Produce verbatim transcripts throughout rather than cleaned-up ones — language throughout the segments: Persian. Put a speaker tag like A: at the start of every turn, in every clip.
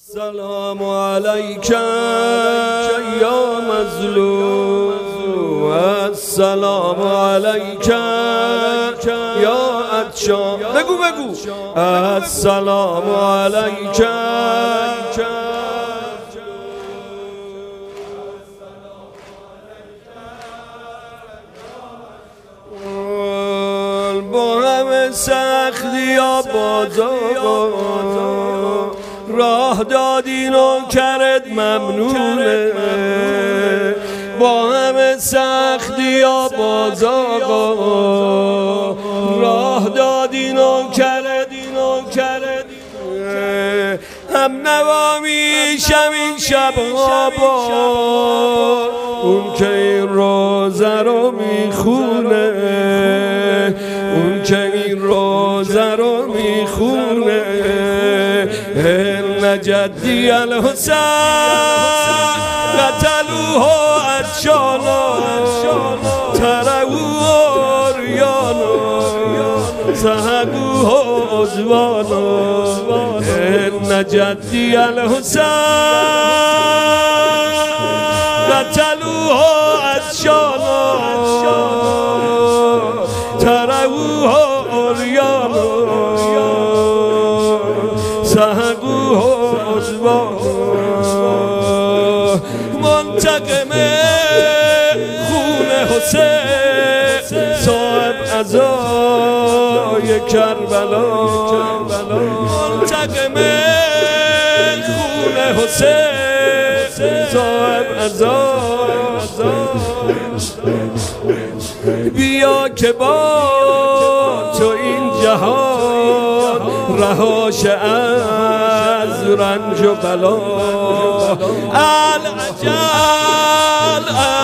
A: السلام علیک یا مظلوم، السلام علیک یا عطشان. بگو بگو السلام علیک. با همه سختی و بازار راه دادین و کرد ممنونه، با همه سختی و بازار راه دادین و کردین و کرد هم نوا میشم این شبها با اون که این روزه رو میخونه، اون که این روزه رو میخونه. ان جدی الحسین قتلوه عطشانا ترکوه عریانا سحقوه عضوانا. ان جدی الحسین قتلوه عطشانا ترکوه عریانا سحقوه عضوانا. منتقم خون حسین صاحب عزای کربلا، منتقم خون حسین صاحب عزای. بیا که با تو این جهان رهاش از رنج و بلا. العجل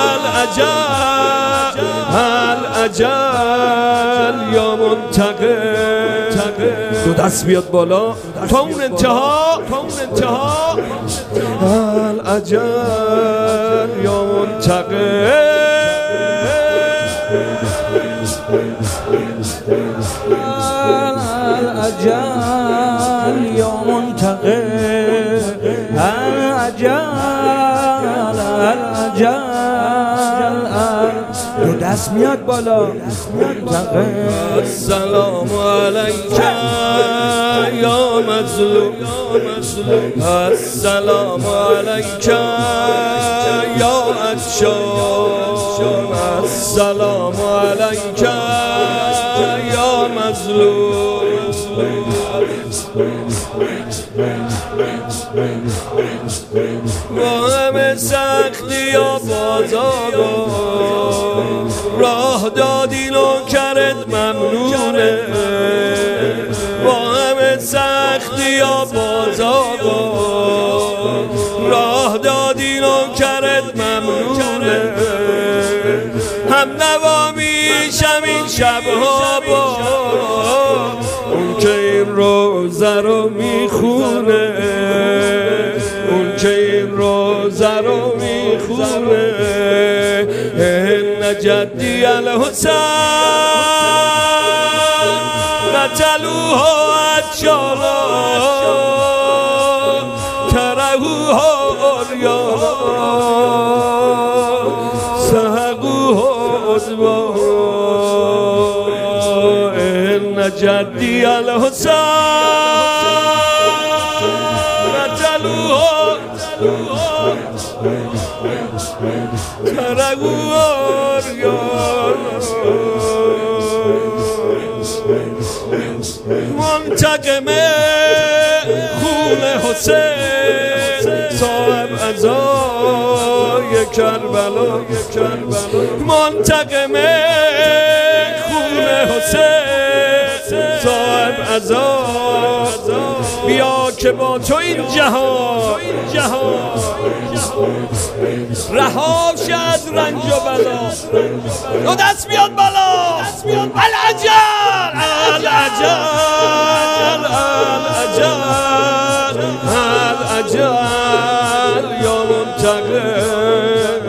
A: العجل العجل یا منتقم. دو دست بیاد بالا تا اون انتها، تا اون انتها. العجل یا منتقم.
B: الأجل يا منتقم، الأجل الأجل دو دست میاد بالا.
A: السلام علیک یا مظلوم، السلام علیک یا عطشان، السلام علیک یا مظلوم. با همه سختی و بازار راه دادین و کرد ممنونه، با همه سختی و بازار راه دادین و کرد ممنونه. هم نوا میشم این شبها با اون که این روزه رو میخونه، اون که این روزه رو میخونه. ان جدی الحسین قتلوه عطشانا ترکوه عریانا سحقوه عضوانا. ان جدی الحسین قتلوه ترکوه عریانا. منتقم خون حسین صاحب عزای کربلا، منتقم خون حسین صاحب عزای. بیا که با تو این جهان رهاش از رنج و بلا. دو دست بیاد بالا. العجل العجل العجل العجل یا منتقم.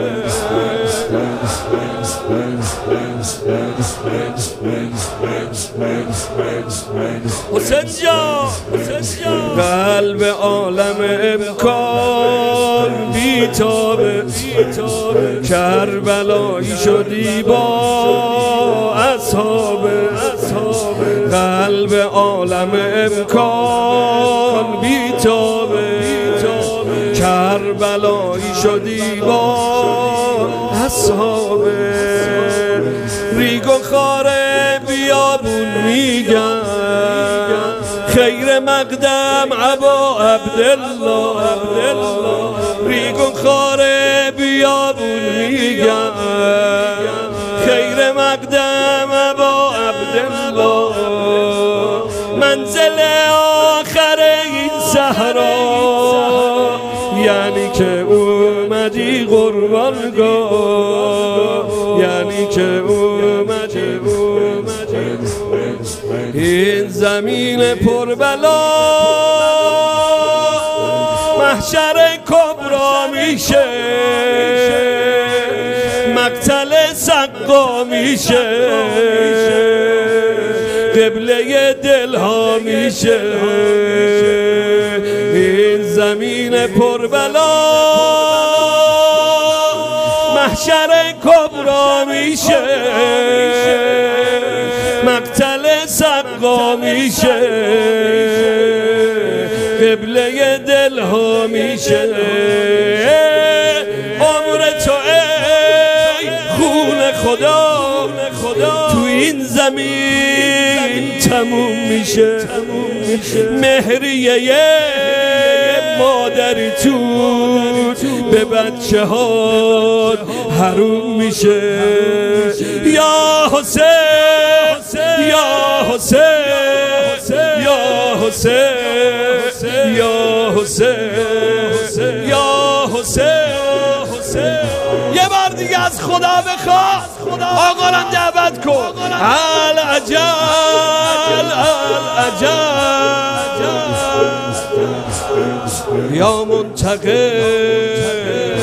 A: حسین جان قلب عالم امکان بیتابه کربلایی شدی با اصحابه قلب عالم امکان بیتابه کربلایی شدی با اصحابه ریگ و خاره بیابون میگن خیر مقدم ابا عبدالله ریگ و خاره بیابون میگن خیر مقدم ابا عبدالله منزل آخر این صحرا یعنی که اومدی قربانگاه یعنی که اومدی این زمین پربلا محشر کبرا میشه مقتل سقا میشه قبله دلها میشه این زمین پربلا محشر کبرا میشه مقتل سقا میشه قبله دلها میشه عمر تو ای خون خدا تو این زمین تموم میشه مهریه مادری تو به بچه ها حروم میشه یا حسین یا حسین یا حسین یا حسین یا حسین یه بار دیگه از خدا بخواه آقا را دعوت کن العجل العجل یا منتقم